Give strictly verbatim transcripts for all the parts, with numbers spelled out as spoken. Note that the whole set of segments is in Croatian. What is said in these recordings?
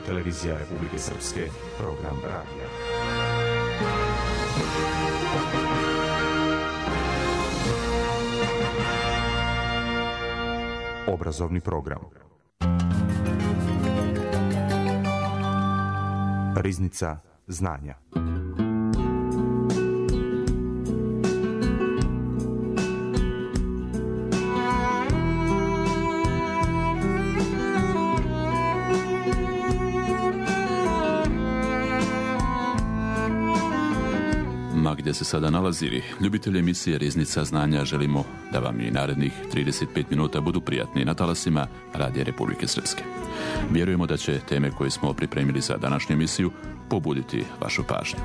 televizija Republike Srpske, program radija. Obrazovni program. Riznica znanja. Ma gdje se sada nalazili, ljubitelji emisije Riznica znanja, želimo da vam i narednih trideset pet minuta budu prijatni na talasima Radija Republike Srpske. Vjerujemo da će teme koje smo pripremili za današnju emisiju pobuditi vašu pažnju.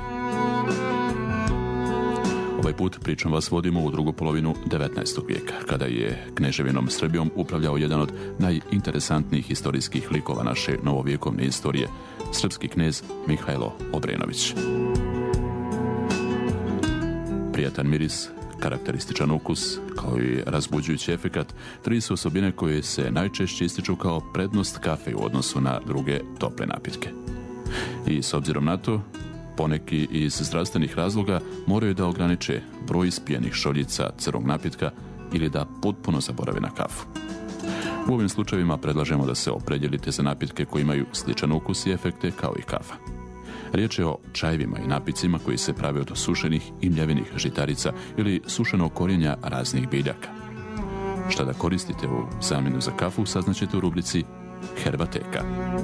Ovaj put pričom vas vodimo u drugu polovinu devetnaestog vijeka, kada je Kneževinom Srbijom upravljao jedan od najinteresantnijih historijskih likova naše novovjekovne istorije, srpski knez Mihajlo Obrenović. Prijatan miris, karakterističan ukus, kao i razbuđujući efekat, tri su osobine koje se najčešće ističu kao prednost kafe u odnosu na druge tople napitke. I s obzirom na to, poneki iz zdravstvenih razloga moraju da ograniče broj ispijenih šoljica crnog napitka ili da potpuno zaborave na kafu. U ovim slučajevima predlažemo da se opredjelite za napitke koji imaju sličan ukus i efekte kao i kafa. Riječ je o čajevima i napicima koji se prave od sušenih i mljevenih žitarica ili sušenog korijenja raznih biljaka. Šta da koristite u zamjenu za kafu saznaćete u rubrici Herbateka.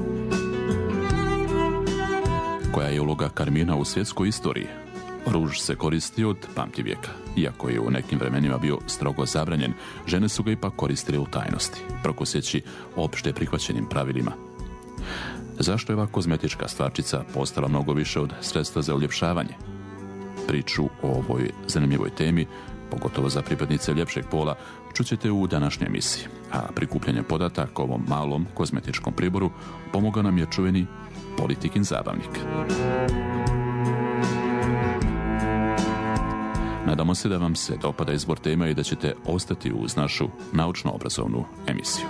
Koja je uloga karmina u svjetskoj istoriji? Ruž se koristi od pamtivijeka. Iako je u nekim vremenima bio strogo zabranjen, žene su ga ipak koristile u tajnosti, prokoseći opšte prihvaćenim pravilima. Zašto je ova kozmetička stvarčica postala mnogo više od sredstva za uljepšavanje? Priču o ovoj zanimljivoj temi, pogotovo za pripadnice ljepšeg pola, čućete u današnjoj emisiji. A prikupljanje podataka o ovom malom kozmetičkom priboru pomogao nam je čuveni Politikin zabavnik. Nadamo se da vam se dopada izbor tema i da ćete ostati uz našu naučno-obrazovnu emisiju.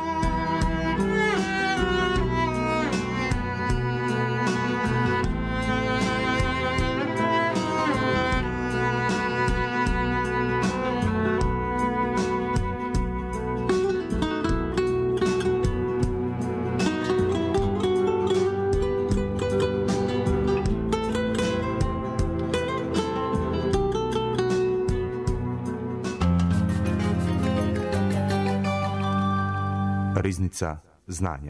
Riznica znanja.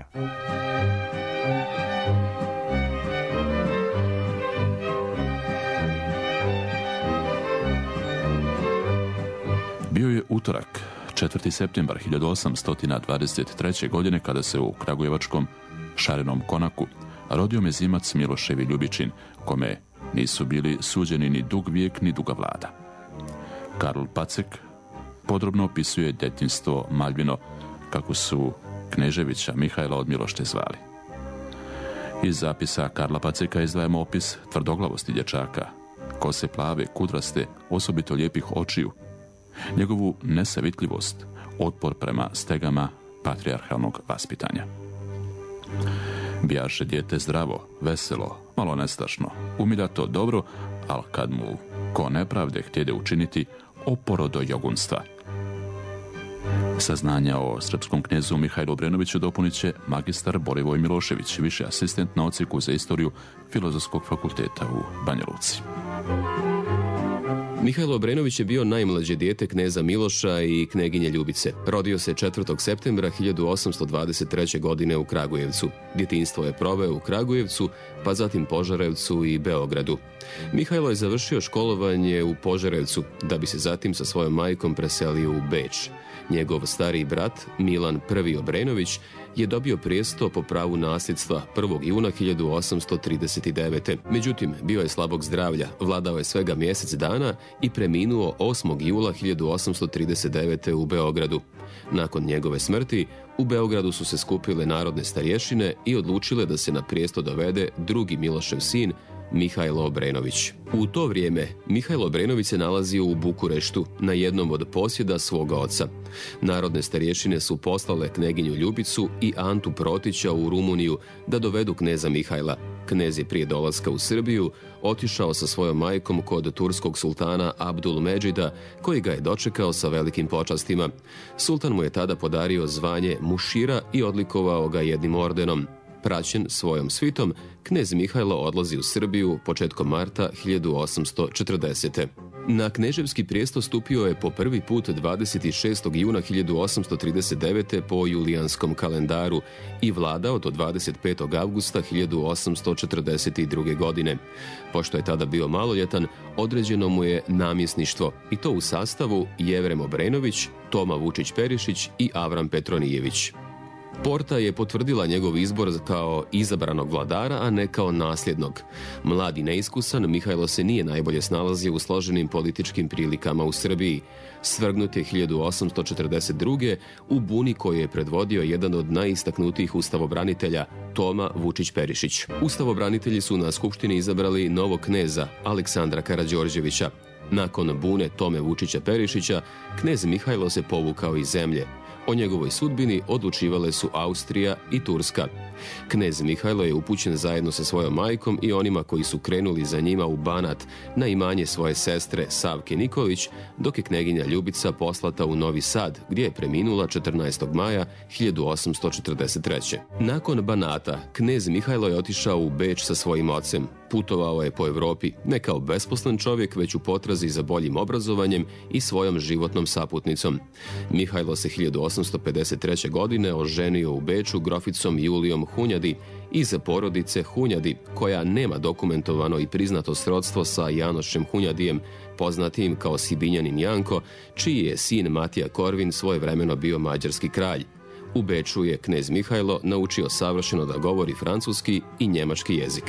Bio je utorak, četvrti septembar hiljadu osamsto dvadeset treće. godine, kada se u kragujevačkom Šarenom Konaku rodio mezimac Miloševi Ljubičin, kome nisu bili suđeni ni dug vijek ni duga vlada. Karl Pacek podrobno opisuje djetinjstvo Maljvino, kako su Kneževića Mihajla od Milošte zvali. Iz zapisa Karla Paceka izdvajamo opis tvrdoglavosti dječaka, kose plave, kudraste, osobito lijepih očiju, njegovu nesavitljivost, otpor prema stegama patrijarhalnog vaspitanja. Bijaše dijete zdravo, veselo, malo nestašno, umiljato dobro, ali kad mu ko nepravde htjede učiniti, oporo do jogunstva. Saznanja o srpskom knezu Mihajlu Obrenoviću dopunit će magistar Borivoj Milošević, viši asistent na odsjeku za istoriju Filozofskog fakulteta u Banja Luci. Mihajlo Obrenović je bio najmlađe dijete kneza Miloša i kneginje Ljubice. Rodio se četvrtog septembra hiljadu osamsto dvadeset treće. godine u Kragujevcu. Djetinjstvo je proveo u Kragujevcu, pa zatim Požarevcu i Beogradu. Mihajlo je završio školovanje u Požarevcu, da bi se zatim sa svojom majkom preselio u Beč. Njegov stariji brat, Milan I. Obrenović, je dobio prijesto po pravu nasljedstva prvog juna hiljadu osamsto trideset devete. Međutim, bio je slabog zdravlja, vladao je svega mjesec dana i preminuo osmog jula hiljadu osamsto trideset devete. u Beogradu. Nakon njegove smrti, U Beogradu su se skupile narodne starješine i odlučile da se na prijesto dovede drugi Milošev sin, Mihajlo Obrenović. U to vrijeme Mihajlo Obrenović se nalazio u Bukureštu na jednom od posjeda svoga oca. Narodne starješine su poslale kneginju Ljubicu i Antu Protića u Rumuniju da dovedu kneza Mihajla. Knez je prije dolaska u Srbiju otišao sa svojom majkom kod turskog sultana Abdul Medžida, koji ga je dočekao sa velikim počastima. Sultan mu je tada podario zvanje mušira i odlikovao ga jednim ordenom. Praćen svojom svitom, knez Mihajlo odlazi u Srbiju početkom marta hiljadu osamsto četrdesete. Na kneževski prijesto stupio je po prvi put dvadeset šestog juna hiljadu osamsto trideset devete. po julijanskom kalendaru i vladao do dvadeset petog avgusta hiljadu osamsto četrdeset druge. godine. Pošto je tada bio maloljetan, određeno mu je namjesništvo i to u sastavu Jevrem Obrenović, Toma Vučić-Perišić i Avram Petronijević. Porta je potvrdila njegov izbor kao izabranog vladara, a ne kao nasljednog. Mlad i neiskusan, Mihajlo se nije najbolje snalazio u složenim političkim prilikama u Srbiji. Svrgnut je hiljadu osamsto četrdeset druge. u buni koju je predvodio jedan od najistaknutijih ustavobranitelja, Toma Vučić-Perišić. Ustavobranitelji su na skupštini izabrali novog kneza, Aleksandra Karađorđevića. Nakon bune Tome Vučića-Perišića, knez Mihajlo se povukao iz zemlje. O njegovoj sudbini odlučivale su Austrija i Turska. Knez Mihajlo je upućen zajedno sa svojom majkom i onima koji su krenuli za njima u Banat na imanje svoje sestre Savke Nikolić, dok je kneginja Ljubica poslata u Novi Sad, gdje je preminula četrnaestog maja hiljadu osamsto četrdeset treće. Nakon Banata, knez Mihajlo je otišao u Beč sa svojim ocem. Putovao je po Evropi, ne kao besposlen čovjek, već u potrazi za boljim obrazovanjem i svojom životnom saputnicom. Mihajlo se hiljadu osamsto pedeset treće. godine oženio u Beču groficom Julijom Hunjadi iz porodice Hunjadi, koja nema dokumentovano i priznato srodstvo sa Janošem Hunjadijem, poznatim kao Sibinjanin Janko, čiji je sin Matija Korvin svojevremeno bio mađarski kralj. U Beču je knez Mihajlo naučio savršeno da govori francuski i njemački jezik.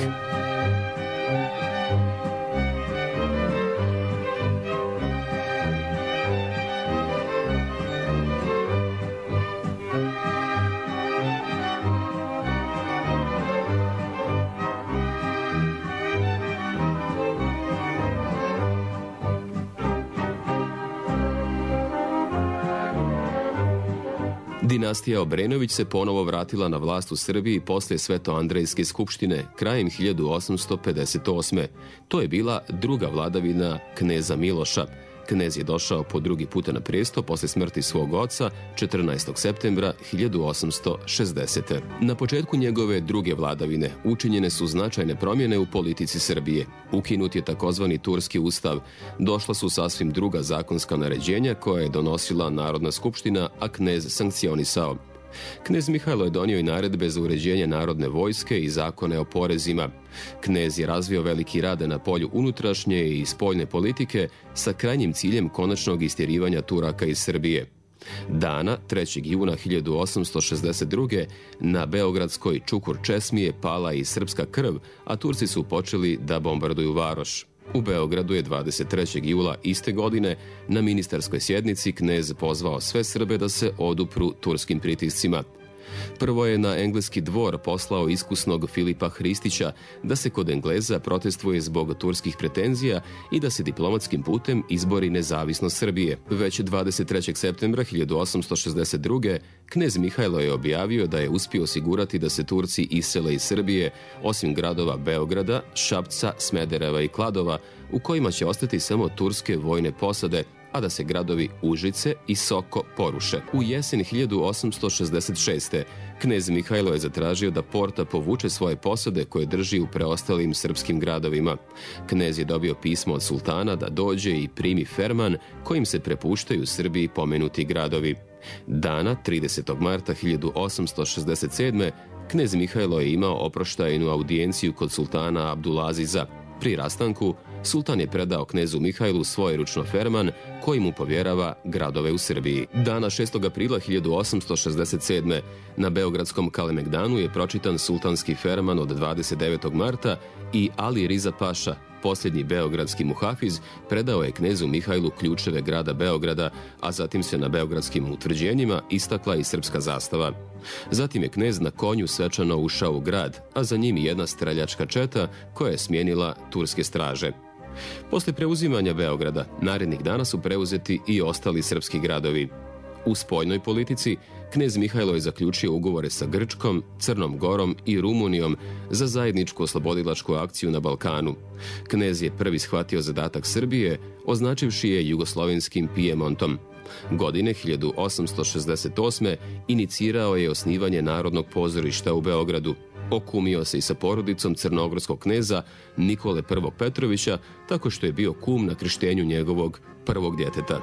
Dinastija Obrenović se ponovo vratila na vlast u Srbiji poslije Svetoandrejske skupštine krajem hiljadu osamsto pedeset osme. To je bila druga vladavina kneza Miloša. Knez je došao po drugi puta na prijesto poslije smrti svog oca četrnaestog septembra hiljadu osamsto šezdesete. Na početku njegove druge vladavine učinjene su značajne promjene u politici Srbije. Ukinut je takozvani Turski ustav. Došla su sasvim druga zakonska naređenja koja je donosila Narodna skupština, a knez sankcionisao. Knez Mihajlo je donio i naredbe za uređenje narodne vojske i zakone o porezima. Knez je razvio veliki rad na polju unutrašnje i spoljne politike sa krajnjim ciljem konačnog istjerivanja Turaka iz Srbije. Dana trećeg juna hiljadu osamsto šezdeset druge. na beogradskoj Čukur česmi je pala i srpska krv, a Turci su počeli da bombarduju varoš. U Beogradu je dvadeset trećeg jula iste godine na ministarskoj sjednici knez pozvao sve Srbe da se odupru turskim pritiscima. Prvo je na engleski dvor poslao iskusnog Filipa Hristića da se kod Engleza protestuje zbog turskih pretenzija i da se diplomatskim putem izbori nezavisnost Srbije. Već dvadeset trećeg septembra hiljadu osamsto šezdeset druge. knez Mihajlo je objavio da je uspio osigurati da se Turci isele iz Srbije, osim gradova Beograda, Šapca, Smedereva i Kladova, u kojima će ostati samo turske vojne posade, a da se gradovi Užice i Soko poruše. U jesen hiljadu osamsto šezdeset šeste. knez Mihajlo je zatražio da Porta povuče svoje posade koje drži u preostalim srpskim gradovima. Knez je dobio pismo od sultana da dođe i primi ferman kojim se prepuštaju Srbiji pomenuti gradovi. Dana tridesetog marta hiljadu osamsto šezdeset sedme. knez Mihajlo je imao oproštajnu audijenciju kod sultana Abdulaziza. Pri rastanku, sultan je predao knezu Mihajlu svojeručno ferman koji mu povjerava gradove u Srbiji. Dana šestog aprila hiljadu osamsto šezdeset sedme. na beogradskom Kalemegdanu je pročitan sultanski ferman od dvadeset devetog marta i Ali Riza Paša, Posljednji beogradski muhafiz predao je knezu Mihajlu ključeve grada Beograda, a zatim se na beogradskim utvrđenjima istakla i srpska zastava. Zatim je knez na konju svečano ušao u grad, a za njim i jedna streljačka četa koja je smijenila turske straže. Posle preuzimanja Beograda, narednih dana su preuzeti i ostali srpski gradovi. U spoljnoj politici, knez Mihajlo je zaključio ugovore sa Grčkom, Crnom Gorom i Rumunijom za zajedničku oslobodilačku akciju na Balkanu. Knez je prvi shvatio zadatak Srbije, označivši je jugoslovenskim Pijemontom. Godine hiljadu osamsto šezdeset osme inicirao je osnivanje Narodnog pozorišta u Beogradu. Okumio se i sa porodicom crnogorskog kneza Nikole I. Petrovića, tako što je bio kum na krštenju njegovog prvog djeteta.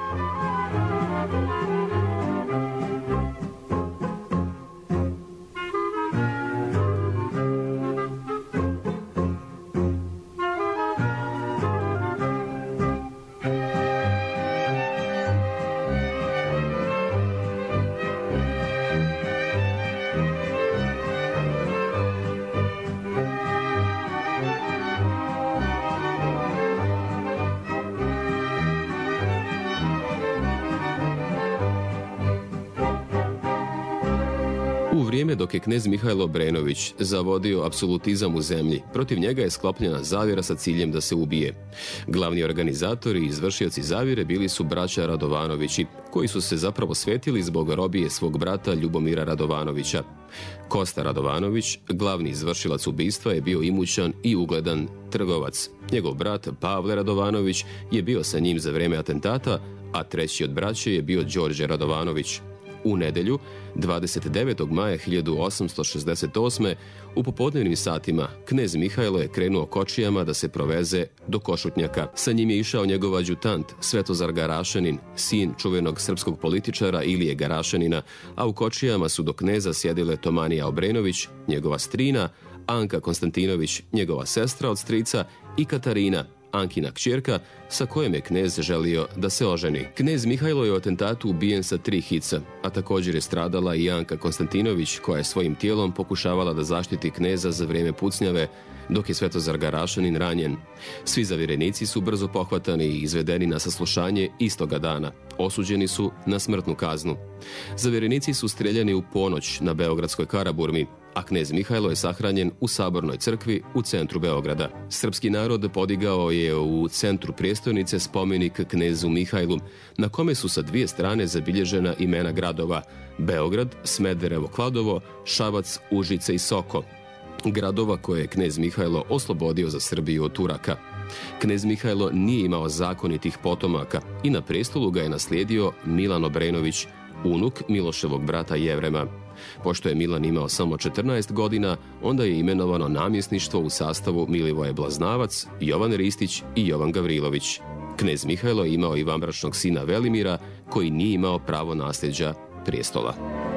U vrijeme dok je knez Mihajlo Obrenović zavodio apsolutizam u zemlji, protiv njega je sklopljena zavjera sa ciljem da se ubije. Glavni organizatori i izvršioci zavjere bili su braća Radovanovići, koji su se zapravo svetili zbog robije svog brata Ljubomira Radovanovića. Kosta Radovanović, glavni izvršilac ubistva, je bio imućan i ugledan trgovac. Njegov brat Pavle Radovanović je bio sa njim za vrijeme atentata, a treći od braće je bio Đorđe Radovanović. U nedelju, dvadeset devetog maja hiljadu osamsto šezdeset osme, u popodnevnim satima, knez Mihajlo je krenuo kočijama da se proveze do Košutnjaka. Sa njim je išao njegov adjutant, Svetozar Garašanin, sin čuvenog srpskog političara Ilije Garašanina, a u kočijama su do kneza sjedile Tomanija Obrenović, njegova strina, Anka Konstantinović, njegova sestra od strica, i Katarina, Ankina kćerka, sa kojom je knez želio da se oženi. Knez Mihajlo je u atentatu ubijen sa tri hica, a također je stradala i Anka Konstantinović, koja je svojim tijelom pokušavala da zaštiti kneza za vrijeme pucnjave, dok je Svetozar Garašanin ranjen. Svi zavjerenici su brzo pohvatani i izvedeni na saslušanje istoga dana. Osuđeni su na smrtnu kaznu. Zavjerenici su streljani u ponoć na beogradskoj Karaburmi, a knez Mihajlo je sahranjen u Sabornoj crkvi u centru Beograda. Srpski narod podigao je u centru prijestolnice spomenik knezu Mihajlu, na kome su sa dvije strane zabilježena imena gradova: Beograd, Smederevo, Kladovo, Šabac, Užice i Soko. Gradova koje je knez Mihajlo oslobodio za Srbiju od Turaka. Knez Mihajlo nije imao zakonitih potomaka i na prestolu ga je naslijedio Milan Obrenović, unuk Miloševog brata Jevrema. Pošto je Milan imao samo četrnaest godina, onda je imenovano namjesništvo u sastavu Milivoje Blaznavac, Jovan Ristić i Jovan Gavrilović. Knez Mihajlo je imao i vanbračnog sina Velimira, koji nije imao pravo nasljeđa prijestola.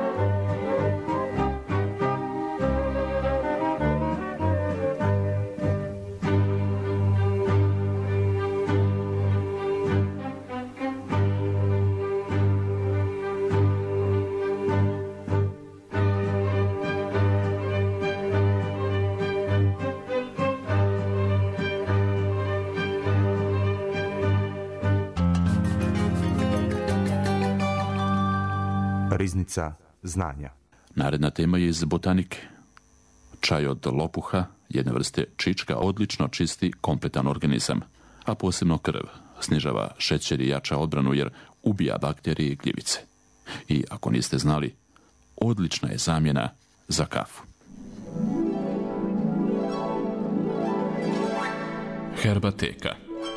Riznica znanja. Naredna tema je iz botanike. Čaj od lopuha, jedne vrste čička, odlično čisti kompletan organizam, a posebno krv. Snižava šećer i jača odbranu jer ubija bakterije i gljivice. I ako niste znali, odlična je zamjena za kafu. Herbateka.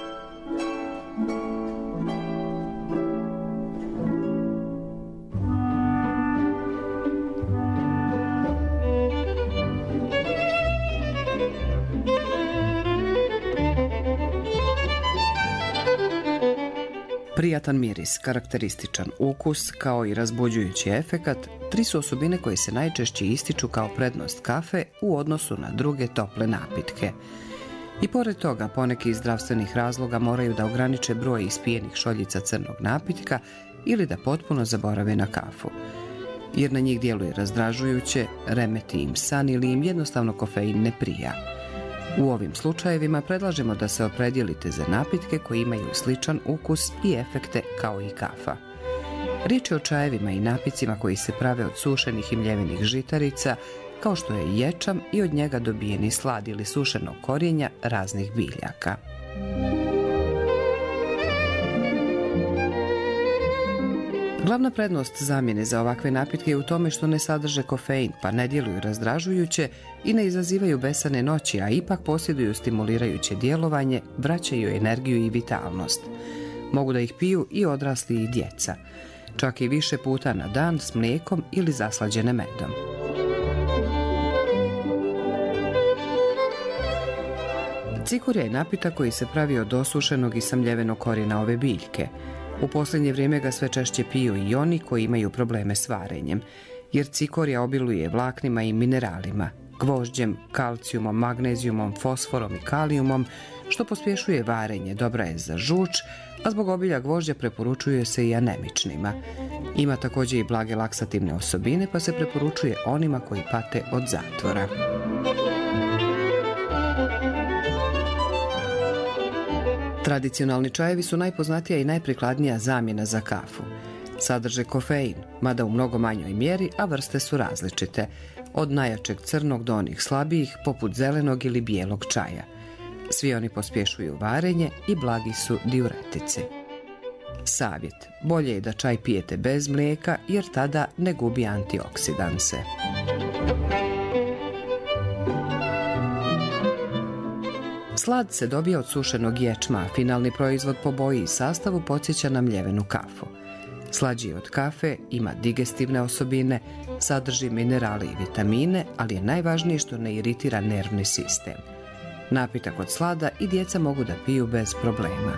Prijatan miris, karakterističan ukus, kao i razbuđujući efekat, tri su osobine koje se najčešće ističu kao prednost kafe u odnosu na druge tople napitke. I pored toga, poneki iz zdravstvenih razloga moraju da ograniče broj ispijenih šoljica crnog napitka ili da potpuno zaborave na kafu. Jer na njih djeluje razdražujuće, remeti im san ili im jednostavno kofein ne prija. U ovim slučajevima predlažemo da se opredijelite za napitke koji imaju sličan ukus i efekte kao i kafa. Riječ je o čajevima i napicima koji se prave od sušenih i mljevenih žitarica, kao što je ječam i od njega dobijeni slad ili sušenog korijenja raznih biljaka. Glavna prednost zamjene za ovakve napitke je u tome što ne sadrže kofein, pa ne djeluju razdražujuće i ne izazivaju besane noći, a ipak posjeduju stimulirajuće djelovanje, vraćaju energiju i vitalnost. Mogu da ih piju i odrasli i djeca, čak i više puta na dan s mlijekom ili zaslađene medom. Cikurija je napitak koji se pravi od osušenog i samljevenog korijena ove biljke. U posljednje vrijeme ga sve češće piju i oni koji imaju probleme s varenjem, jer cikorija obiluje vlaknima i mineralima, gvožđem, kalcijumom, magnezijumom, fosforom i kalijumom, što pospješuje varenje, dobra je za žuč, a zbog obilja gvožđa preporučuje se i anemičnima. Ima također i blage laksativne osobine, pa se preporučuje onima koji pate od zatvora. Tradicionalni čajevi su najpoznatija i najprikladnija zamjena za kafu. Sadrže kofein, mada u mnogo manjoj mjeri, a vrste su različite, od najjačeg crnog do onih slabijih, poput zelenog ili bijelog čaja. Svi oni pospješuju varenje i blagi su diuretici. Savjet: bolje je da čaj pijete bez mlijeka, jer tada ne gubi antioksidanse. Slad se dobija od sušenog ječma, a finalni proizvod po boji i sastavu podsjeća na mljevenu kafu. Slađi od kafe, ima digestivne osobine, sadrži minerale i vitamine, ali je najvažnije što ne iritira nervni sistem. Napitak od slada i djeca mogu da piju bez problema.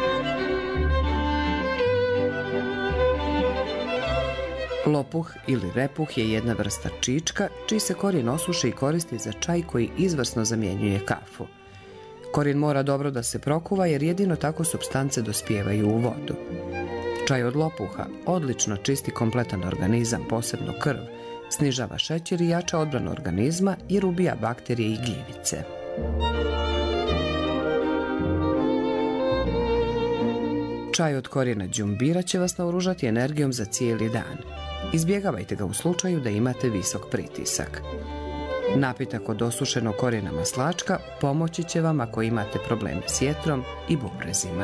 Lopuh ili repuh je jedna vrsta čička, čiji se korijen osuši i koristi za čaj koji izvrsno zamjenjuje kafu. Korijen mora dobro da se prokuva, jer jedino tako supstance dospijevaju u vodu. Čaj od lopuha odlično čisti kompletan organizam, posebno krv, snižava šećer i jača odbranu organizma jer ubija bakterije i gljivice. Čaj od korijena đumbira će vas naoružati energijom za cijeli dan. Izbjegavajte ga u slučaju da imate visok pritisak. Napitak od osušenog korijena maslačka pomoći će vam ako imate probleme s jetrom i bubrezima.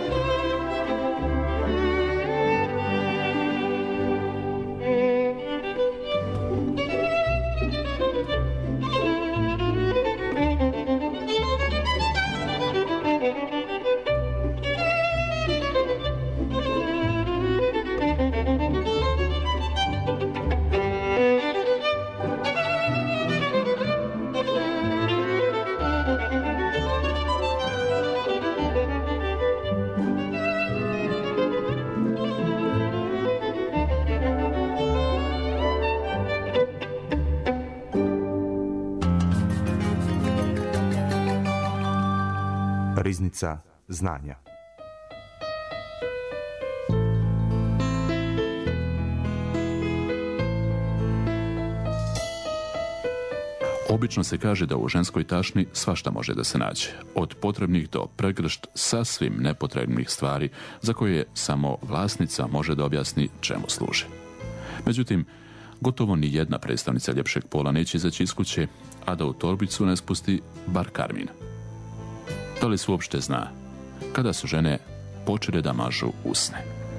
Riznica znanja. Obično se kaže da u ženskoj tašni svašta može da se nađe, od potrebnih do pregršt sasvim nepotrebnih stvari za koje samo vlasnica može da objasni čemu služe. Međutim, gotovo ni jedna predstavnica ljepšeg pola neće izaći iz kuće, a da u torbicu ne spusti bar karmin. Da li se uopšte zna kada su žene počele da mažu usne?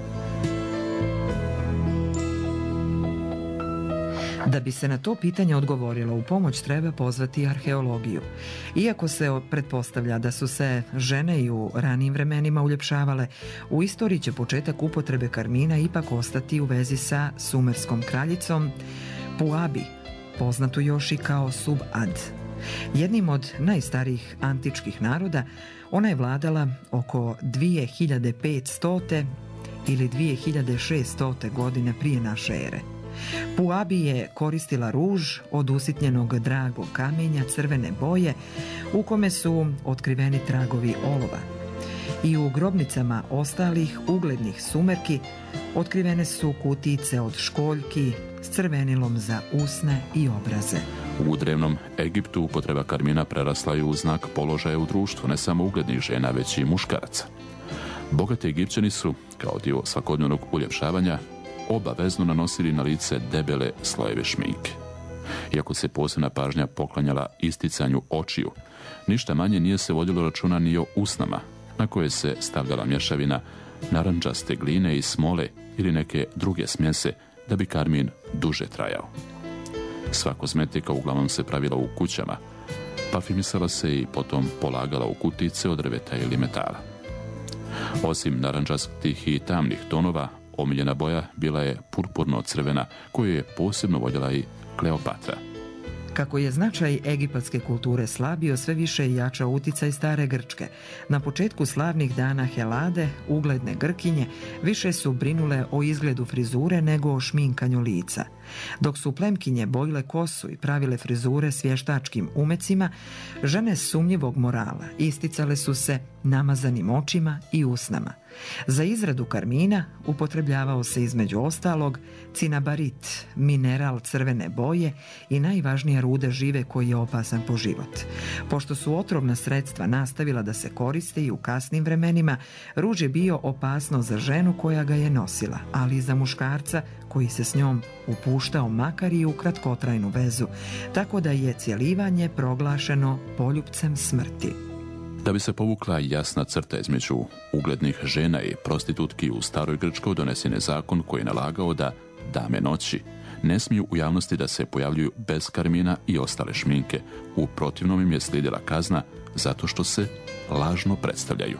Da bi se na to pitanje odgovorilo, u pomoć treba pozvati arheologiju. Iako se pretpostavlja da su se žene i u ranijim vremenima uljepšavale, u istoriji će početak upotrebe karmina ipak ostati u vezi sa sumerskom kraljicom Puabi, poznatu još i kao Subad. Jednim od najstarijih antičkih naroda, ona je vladala oko dvije hiljade petsto. ili dvije hiljade šesto. godine prije naše ere. Puabi je koristila ruž od usitnjenog dragog kamenja crvene boje u kome su otkriveni tragovi olova. I u grobnicama ostalih uglednih sumerki otkrivene su kutice od školjki s crvenilom za usne i obraze. U drevnom Egiptu upotreba karmina prerasla je u znak položaja u društvu, ne samo uglednih žena, već i muškaraca. Bogati Egipćani su, kao dio svakodnevnog uljepšavanja, obavezno nanosili na lice debele slojeve šminke. Iako se posebna pažnja poklanjala isticanju očiju, ništa manje nije se vodilo računa ni o usnama, na koje se stavljala mješavina narandžaste gline i smole ili neke druge smjese da bi karmin duže trajao. Sva kozmetika uglavnom se pravila u kućama, parfimisala se i potom polagala u kutice od drveta ili metala. Osim narandžastih i tamnih tonova, omiljena boja bila je purpurno-crvena, koju je posebno voljela i Kleopatra. Kako je značaj egipatske kulture slabio, sve više je jačao uticaj stare Grčke. Na početku slavnih dana Helade, ugledne Grkinje više su brinule o izgledu frizure nego o šminkanju lica. Dok su plemkinje bojile kosu i pravile frizure s vještačkim umecima, žene sumnjivog morala isticale su se namazanim očima i usnama. Za izradu karmina upotrebljavao se između ostalog cinabarit, mineral crvene boje i najvažnija ruda žive koji je opasan po život. Pošto su otrovna sredstva nastavila da se koriste i u kasnim vremenima, ruž je bio opasno za ženu koja ga je nosila, ali i za muškarca koji se s njom upuštao makar i u kratkotrajnu vezu, tako da je cjelivanje proglašeno poljupcem smrti. Da bi se povukla jasna crta između uglednih žena i prostitutki, u staroj Grčkoj donesen je zakon koji je nalagao da dame noći ne smiju u javnosti da se pojavljuju bez karmina i ostale šminke. U protivnom im je slijedila kazna zato što se lažno predstavljaju.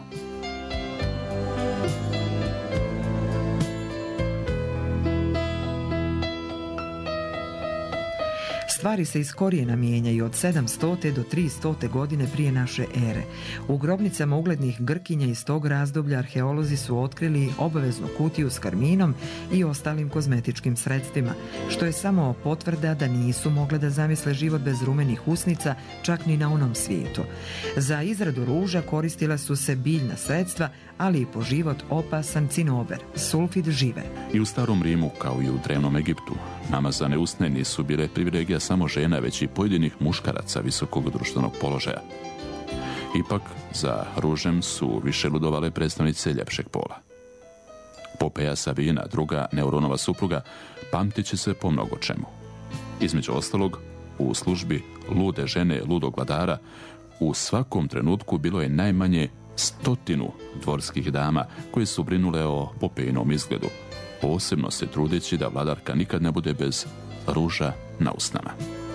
Stvari se iz korijena mijenjaju od sedamstote do tristote godine prije naše ere. U grobnicama uglednih Grkinja iz tog razdoblja arheolozi su otkrili obaveznu kutiju s karminom i ostalim kozmetičkim sredstvima, što je samo potvrda da nisu mogle da zamisle život bez rumenih usnica, čak ni na onom svijetu. Za izradu ruža koristila su se biljna sredstva, ali i po život opasan cinober, sulfid žive. I u starom Rimu, kao i u drevnom Egiptu, namazane usne nisu bile privilegija samo žena, već i pojedinih muškaraca visokog društvenog položaja. Ipak, za ružem su više ludovale predstavnice ljepšeg pola. Popeja Sabina, druga Neuronova supruga, pamtit će se po mnogo čemu. Između ostalog, u službi lude žene ludog vladara, u svakom trenutku bilo je najmanje stotinu dvorskih dama koje su brinule o Popejinom izgledu, posebno se trudeći da vladarka nikad ne bude bez ruža na usnama.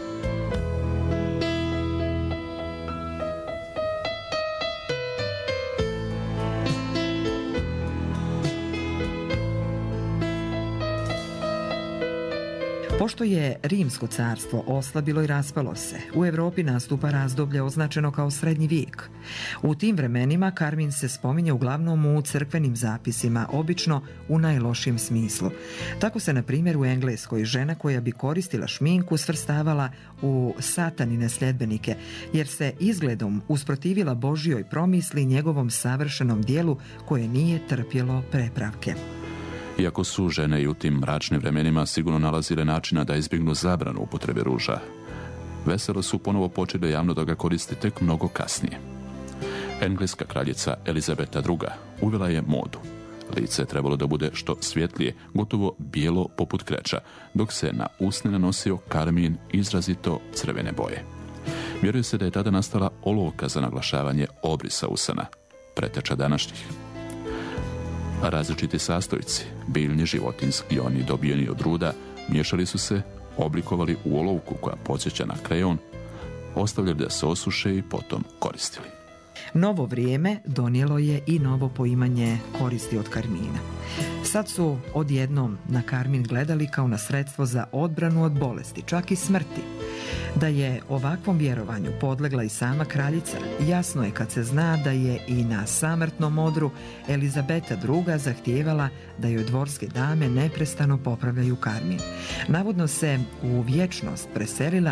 Pošto je Rimsko carstvo oslabilo i raspalo se, u Europi nastupa razdoblje označeno kao srednji vijek. U tim vremenima karmin se spominje uglavnom u crkvenim zapisima, obično u najlošijem smislu. Tako se, na primjer, u Engleskoj žena koja bi koristila šminku svrstavala u satanine sljedbenike, jer se izgledom usprotivila Božjoj promisli i njegovom savršenom dijelu koje nije trpjelo prepravke. Iako su žene i u tim mračnim vremenima sigurno nalazile načina da izbjegnu zabranu upotrebe ruža, veselo su ponovo počeli javno da ga koriste tek mnogo kasnije. Engleska kraljica Elizabeta druga uvela je modu. Lice je trebalo da bude što svjetlije, gotovo bijelo poput kreča, dok se na usne nanosio karmin izrazito crvene boje. Vjeruje se da je tada nastala olovka za naglašavanje obrisa usana, preteča današnjih. Različiti sastojci, biljni, životinski i oni dobijeni od ruda, miješali su se, oblikovali u olovku koja podsjeća na kreon, ostavljali da se osuše i potom koristili. Novo vrijeme donijelo je i novo poimanje koristi od karmina. Sad su odjednom na karmin gledali kao na sredstvo za odbranu od bolesti, čak i smrti. Da je ovakvom vjerovanju podlegla i sama kraljica, jasno je kad se zna da je i na samrtnom odru Elizabeta druga zahtijevala da joj dvorske dame neprestano popravljaju karmin. Navodno se u vječnost preselila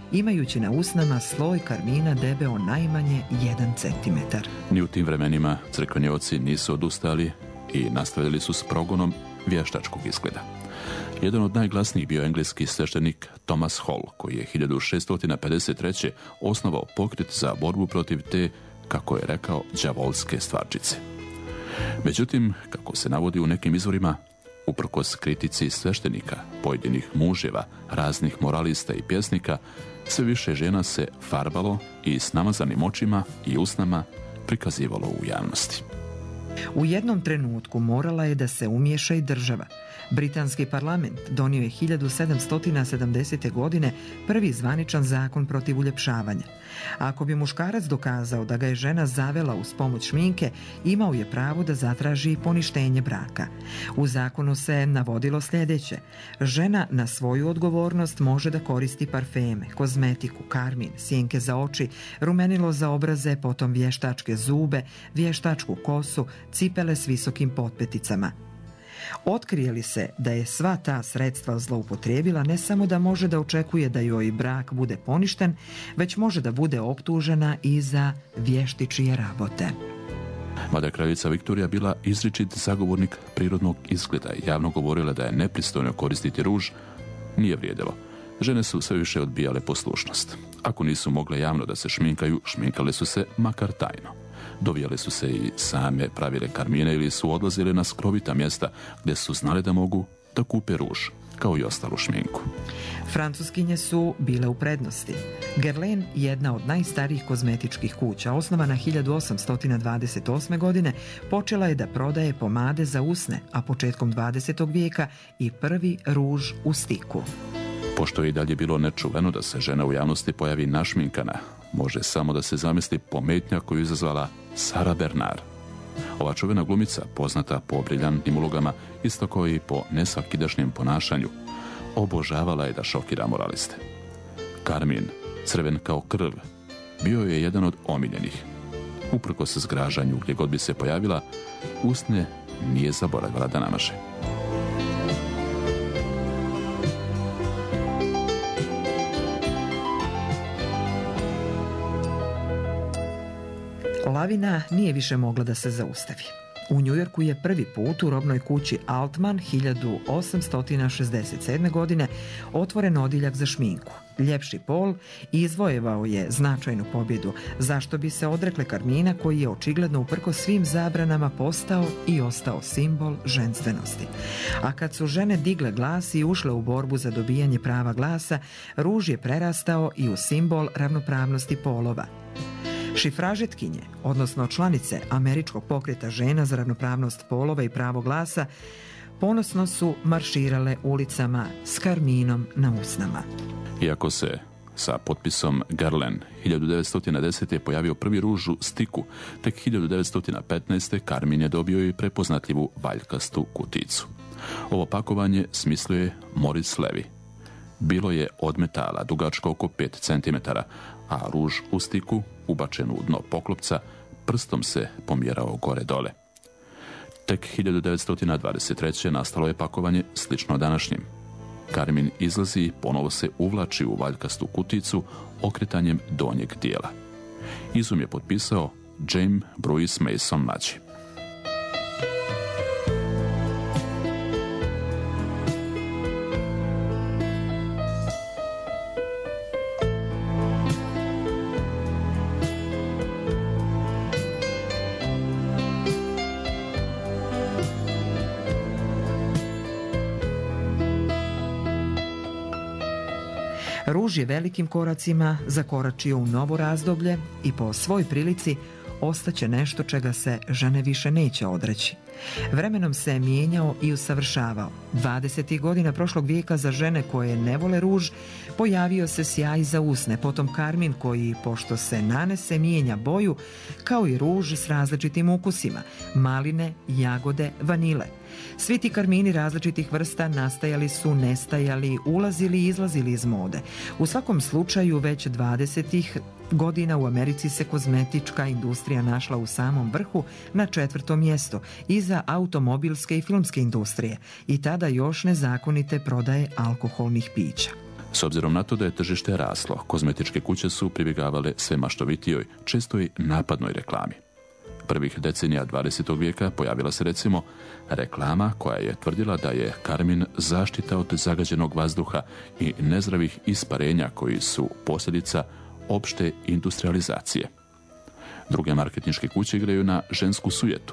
imajući na usnama sloj karmina debeo najmanje jedan centimetar. Ni u tim vremenima crkveni oci nisu odustali i nastavili su s progonom vještačkog izgleda. Jedan od najglasnijih bio engleski sveštenik Thomas Hall, koji je hiljadu šeststo pedeset treće. osnovao pokret za borbu protiv te, kako je rekao, đavolske stvarčice. Međutim, kako se navodi u nekim izvorima, uprkos kritici sveštenika, pojedinih muževa, raznih moralista i pjesnika, sve više žena se farbalo i s namazanim očima i usnama prikazivalo u javnosti. U jednom trenutku morala je da se umiješa i država. Britanski parlament donio je hiljadu sedamsto sedamdesete. godine prvi zvaničan zakon protiv uljepšavanja. Ako bi muškarac dokazao da ga je žena zavela uz pomoć šminke, imao je pravo da zatraži poništenje braka. U zakonu se navodilo sljedeće: žena na svoju odgovornost može da koristi parfeme, kozmetiku, karmin, sjenke za oči, rumenilo za obraze, potom vještačke zube, vještačku kosu, cipele s visokim potpeticama. Otkrije li se da je sva ta sredstva zloupotrijebila, ne samo da može da očekuje da joj brak bude poništen, već može da bude optužena i za vještičije rabote. Mada je kraljica Viktorija bila izričit zagovornik prirodnog izgleda i javno govorila da je nepristojno koristiti ruž, nije vrijedilo. Žene su sve više odbijale poslušnost. Ako nisu mogle javno da se šminkaju, šminkale su se makar tajno. Dovijale su se i same pravile karmine ili su odlazile na skrovita mjesta gdje su znali da mogu da kupe ruž, kao i ostalu šminku. Francuskinje su bile u prednosti. Guerlain, jedna od najstarijih kozmetičkih kuća, osnovana hiljadu osamsto dvadeset osme. godine, počela je da prodaje pomade za usne, a početkom dvadesetog vijeka i prvi ruž u stiku. Pošto je i dalje bilo nečuveno da se žena u javnosti pojavi našminkana, može samo da se zamisli pometnja koju izazvala Sarah Bernard. Ova čuvena glumica, poznata po briljantnim ulogama, isto kao i po nesvakidašnjem ponašanju, obožavala je da šokira moraliste. Karmin, crven kao krv, bio je jedan od omiljenih. Uprkos zgražanju gdje god bi se pojavila, usne nije zaboravila da namaže. Lavina nije više mogla da se zaustavi. U Njujorku je prvi put u robnoj kući Altman hiljadu osamsto šezdeset sedme. godine otvoren odjeljak za šminku. Ljepši pol izvojevao je značajnu pobjedu, zašto bi se odrekle karmina koji je očigledno uprkos svim zabranama postao i ostao simbol ženstvenosti. A kad su žene digle glas i ušle u borbu za dobijanje prava glasa, ruž je prerastao i u simbol ravnopravnosti polova. Šifražetkinje, odnosno članice američkog pokreta žena za ravnopravnost polova i pravo glasa, ponosno su marširale ulicama s karminom na usnama. Iako se sa potpisom Guerlain hiljadu devetsto desete. pojavio prvi ruž u stiku, tek hiljadu devetsto petnaeste. karmin je dobio i prepoznatljivu valjkastu kuticu. Ovo pakovanje smislio je Maurice Levy. Bilo je od metala, dugačko oko pet centimetara, a ruž u stiku, ubačen u dno poklopca, prstom se pomjerao gore dole. Tek hiljadu devetsto dvadeset treće. nastalo je pakovanje slično današnjem. Karmin izlazi i ponovo se uvlači u valjkastu kuticu okretanjem donjeg dijela. Izum je potpisao James Bruce Mason mlađi. Ruž je velikim koracima zakoračio u novo razdoblje i po svoj prilici ostaće nešto čega se žene više neće odreći. Vremenom se je mijenjao i usavršavao. dvadesetih godina prošlog vijeka za žene koje ne vole ruž pojavio se sjaj za usne, potom karmin koji, pošto se nanese, mijenja boju, kao i ruž s različitim ukusima, maline, jagode, vanile. Svi ti karmini različitih vrsta nastajali su, nestajali, ulazili i izlazili iz mode. U svakom slučaju već dvadesetih godina u Americi se kozmetička industrija našla u samom vrhu na četvrtom mjestu, iza automobilske i filmske industrije, i tada još nezakonite prodaje alkoholnih pića. S obzirom na to da je tržište raslo, kozmetičke kuće su pribjegavale sve maštovitijoj, često i napadnoj reklami. Prvih decenija dvadesetog vijeka pojavila se recimo reklama koja je tvrdila da je karmin zaštita od zagađenog vazduha i nezdravih isparenja koji su posljedica opšte industrializacije. Druge marketinške kuće igraju na žensku sujetu.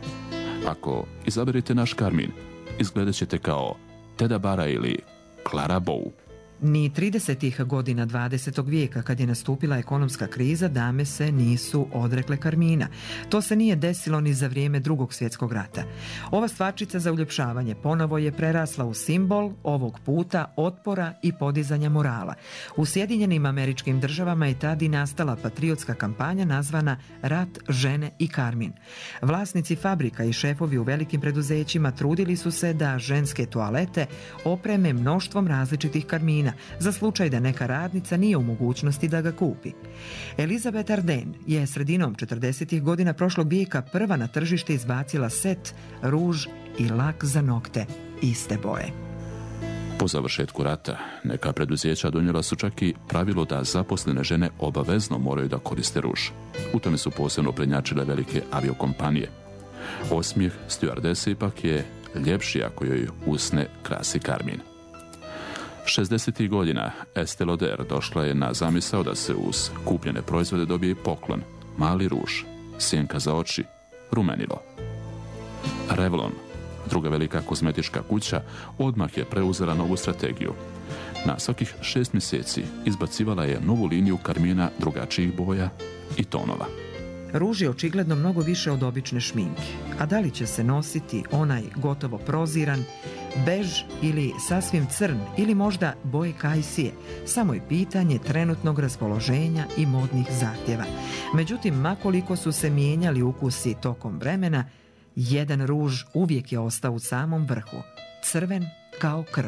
Ako izaberete naš karmin, izgledat ćete kao Teda Bara ili Clara Bow. Ni tridesetih godina dvadesetog vijeka, kad je nastupila ekonomska kriza, dame se nisu odrekle karmina. To se nije desilo ni za vrijeme Drugog svjetskog rata. Ova stvarčica za uljepšavanje ponovo je prerasla u simbol ovog puta otpora i podizanja morala. U Sjedinjenim Američkim Državama je tad i nastala patriotska kampanja nazvana Rat, žene i karmin. Vlasnici fabrika i šefovi u velikim preduzećima trudili su se da ženske toalete opreme mnoštvom različitih karmina, za slučaj da neka radnica nije u mogućnosti da ga kupi. Elizabeth Arden je sredinom četrdesetih godina prošlog vijeka prva na tržište izbacila set, ruž i lak za nokte iste boje. Po završetku rata, neka preduzeća donijela su čak i pravilo da zaposlene žene obavezno moraju da koriste ruž. U tome su posebno prednjačile velike aviokompanije. Osmijeh stjuardese ipak je ljepši ako joj usne krasi karmin. šezdesetih godina Estée Lauder došla je na zamisao da se uz kupljene proizvode dobije i poklon, mali ruž, sjenka za oči, rumenilo. Revlon, druga velika kozmetička kuća, odmah je preuzela novu strategiju. Na svakih šest mjeseci izbacivala je novu liniju karmina drugačijih boja i tonova. Ruž je očigledno mnogo više od obične šminke. A da li će se nositi onaj gotovo proziran, bež ili sasvim crn ili možda boje kajsije, samo je pitanje trenutnog raspoloženja i modnih zahtjeva. Međutim, makoliko su se mijenjali ukusi tokom vremena, jedan ruž uvijek je ostao u samom vrhu, crven kao krv.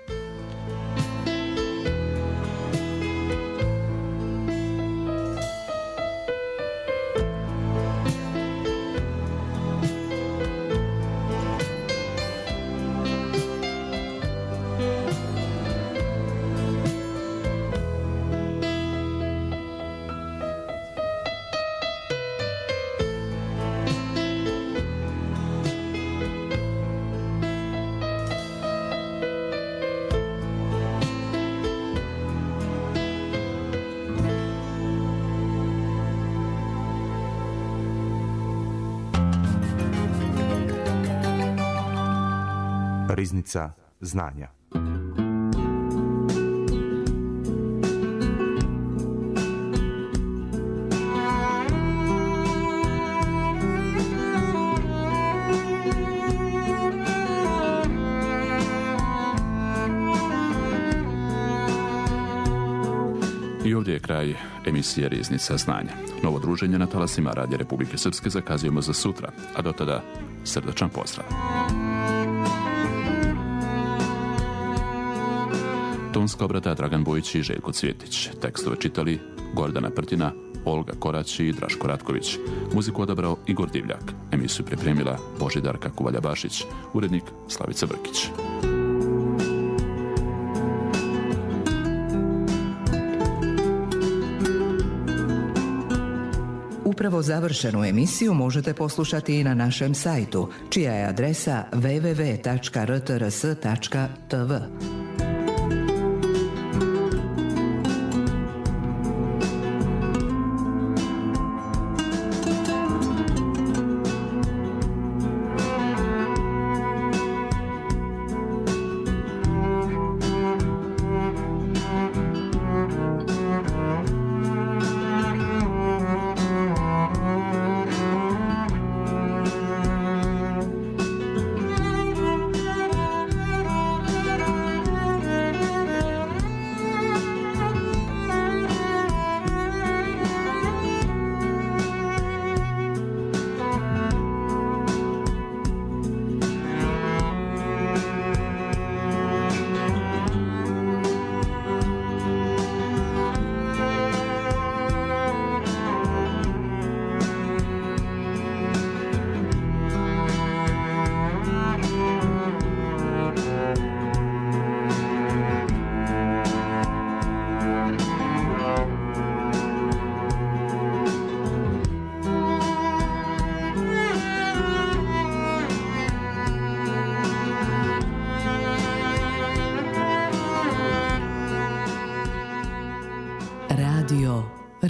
Riznica znanja. I ovdje je kraj emisije Riznica znanja. Novo druženje na talasima Radija Republike Srpske zakazujemo za sutra, a do tada srdačan pozdrav. Tonska obrada Dragan Bojić i Željko Cvjetić. Tekstove čitali Gordana Prtina, Olga Korać i Draško Ratković. Muziku odabrao Igor Divljak. Emisiju pripremila Božidarka Kuvalja-Bašić. Urednik Slavica Brkić. Upravo završenu emisiju možete poslušati i na našem sajtu, čija je adresa w w w tačka r t r s tačka t v.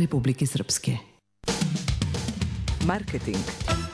Republike Srpske. Marketing.